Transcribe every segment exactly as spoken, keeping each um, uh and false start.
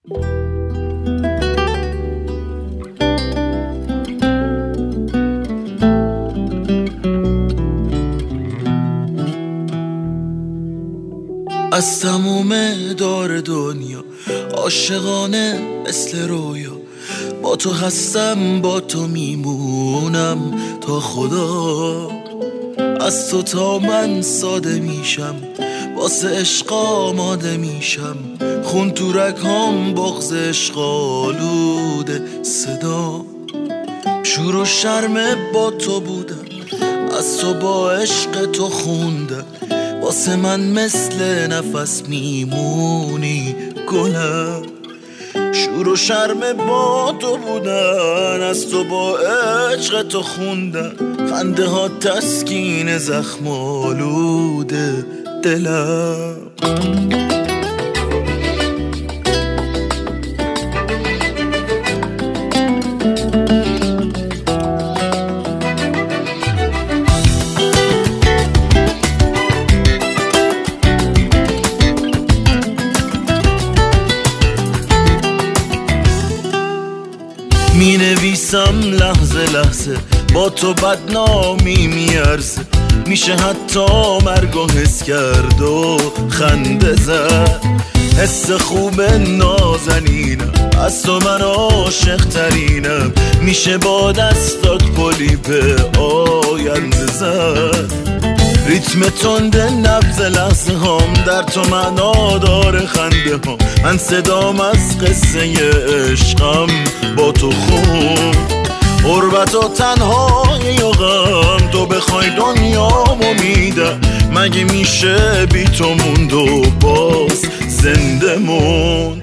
از تموم دار دنیا عاشقانه مثل رویا، با تو هستم با تو میمونم تا خدا. از تو تا من ساده میشم، واسه عشق آماده میشم، خون تو رگام بغض عشق آلوده صدا. شور و شرم با تو بودم، از تو با عشق تو خوندم، واسه من مثل نفس میمونی گلم. شور و شرم با تو بودن، از تو با عشق تو خوندن، خنده ها تسکین زخم آلوده دلم. می نویسم لحظه لحظه، با تو بدنامی میارزه، میشه حتی مرگ و حس کرد و خنده زد. حس خوب نازنینم، از تو من عاشق ترینم، میشه با دستات پلی به آینده زد. ریتم تند نبض لحظه هم در تو معنا داره خنده هم، من صدام از قصه عشقم با تو خون. غربت و تنهایی و غم، تو بخوای دنیامو میدم، مگه میشه بی تو موند و باز زنده موند.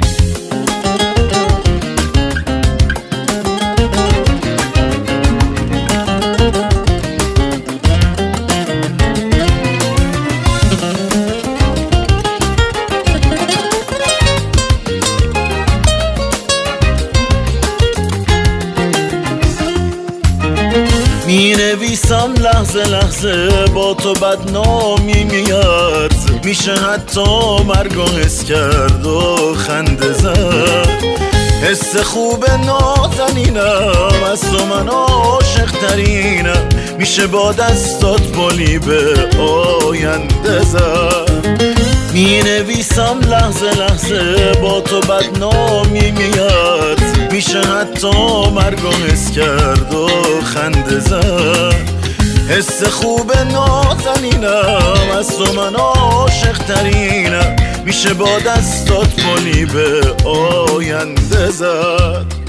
می نویسم لحظه لحظه، با تو بدنامی میاد، میشه حتی مرگ و حس کرد و خنده زد. حس خوب نازنینم، از تو من عاشق ترینم، میشه با دستات پلی به آینده زد. می نویسم لحظه لحظه، با تو بدنامی میاد، میشه حتی مرگ و حس کرد و خنده زد. حس خوب نازنینم، از تو من عاشق ترینم، میشه با دستات پلی به آینده زد.